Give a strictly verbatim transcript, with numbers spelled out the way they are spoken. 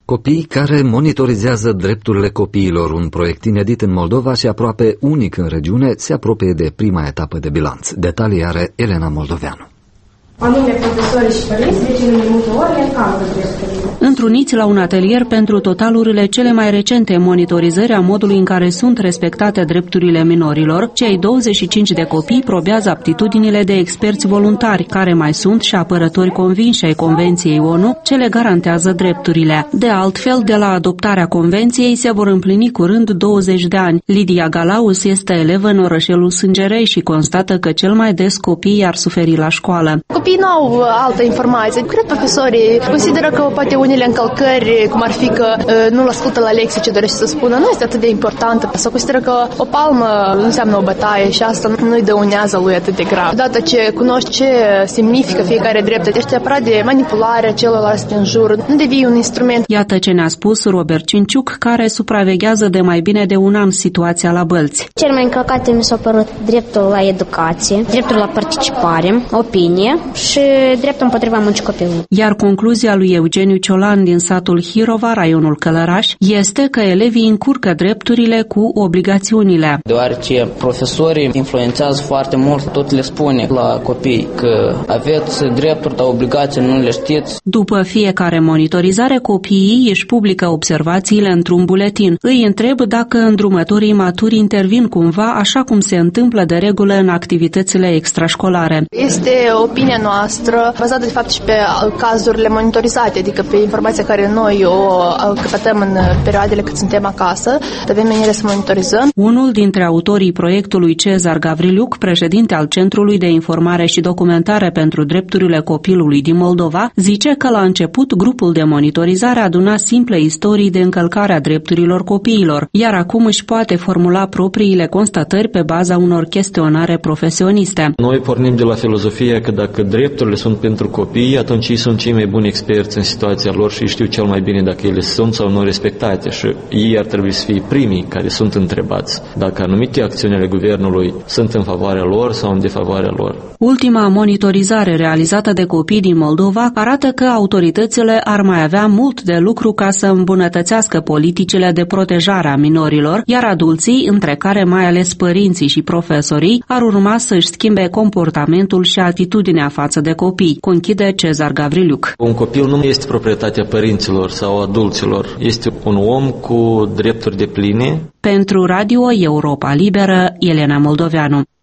Copii care monitorizează drepturile copiilor, un proiect inedit în Moldova și aproape unic în regiune, se apropie de prima etapă de bilanț. Detalii are Elena Moldoveanu. Anume, profesorii și părinții de cele mai multe ori încalcă drepturile. Întruniți la un atelier pentru totalurile cele mai recente monitorizări a modului în care sunt respectate drepturile minorilor, cei douăzeci și cinci de copii probează aptitudinile de experți voluntari, care mai sunt și apărători convinși ai Convenției O N U, ce le garantează drepturile. De altfel, de la adoptarea Convenției se vor împlini curând douăzeci de ani. Lidia Galaus este elevă în orășelul Sângerei și constată că cel mai des copiii ar suferi la școală. Copiii nu au altă informație. Cred profesorii consideră că poate unele încălcări, cum ar fi că nu-l ascultă la lecție ce dorește să spună, nu este atât de importantă. Sau consideră că o palmă nu înseamnă o bătaie și asta nu-i dăunează lui atât de grav. Odată ce cunoști ce semnifică fiecare drept, ești apărat de manipularea celorlalți din jur, nu devii un instrument. Iată ce ne-a spus Robert Cinciuc, care supraveghează de mai bine de un an situația la Bălți. Cel mai încălcate mi s-a părut dreptul la educație, dreptul la participare, opinie și dreptul împotriva muncii copilului. Iar concluzia lui Eugeniu Ciolan din satul Hirova, raionul Călăraș, este că elevii încurcă drepturile cu obligațiunile. Deoarece profesorii influențează foarte mult, tot le spune la copii că aveți drepturi, dar obligații nu le știți. După fiecare monitorizare, copiii își publică observațiile într-un buletin. Îi întreb dacă îndrumătorii maturi intervin cumva, așa cum se întâmplă de regulă în activitățile extrașcolare. Este opinia noastră bazată de fapt și pe cazurile monitorizate, adică pe informația care noi o căpătăm în perioadele cât suntem acasă, avem menire să monitorizăm. Unul dintre autorii proiectului, Cezar Gavriliuc, președinte al Centrului de Informare și Documentare pentru Drepturile Copilului din Moldova, zice că la început grupul de monitorizare aduna simple istorii de încălcare a drepturilor copiilor, iar acum își poate formula propriile constatări pe baza unor chestionare profesioniste. Noi pornim de la filozofia că dacă drepturile sunt pentru copii, atunci ei sunt cei mai buni experți în situația lor și știu cel mai bine dacă ele sunt sau nu respectate și ei ar trebui să fie primii care sunt întrebați dacă anumite acțiuni ale guvernului sunt în favoarea lor sau în defavoarea lor. Ultima monitorizare realizată de copii din Moldova arată că autoritățile ar mai avea mult de lucru ca să îmbunătățească politicile de protejare a minorilor, iar adulții, între care mai ales părinții și profesorii, ar urma să-și schimbe comportamentul și atitudinea față de copii, conchide Cezar Gavriliuc. Un copil nu este proprietatea părinților sau adulților, este un om cu drepturi depline. Pentru Radio Europa Liberă, Elena Moldoveanu.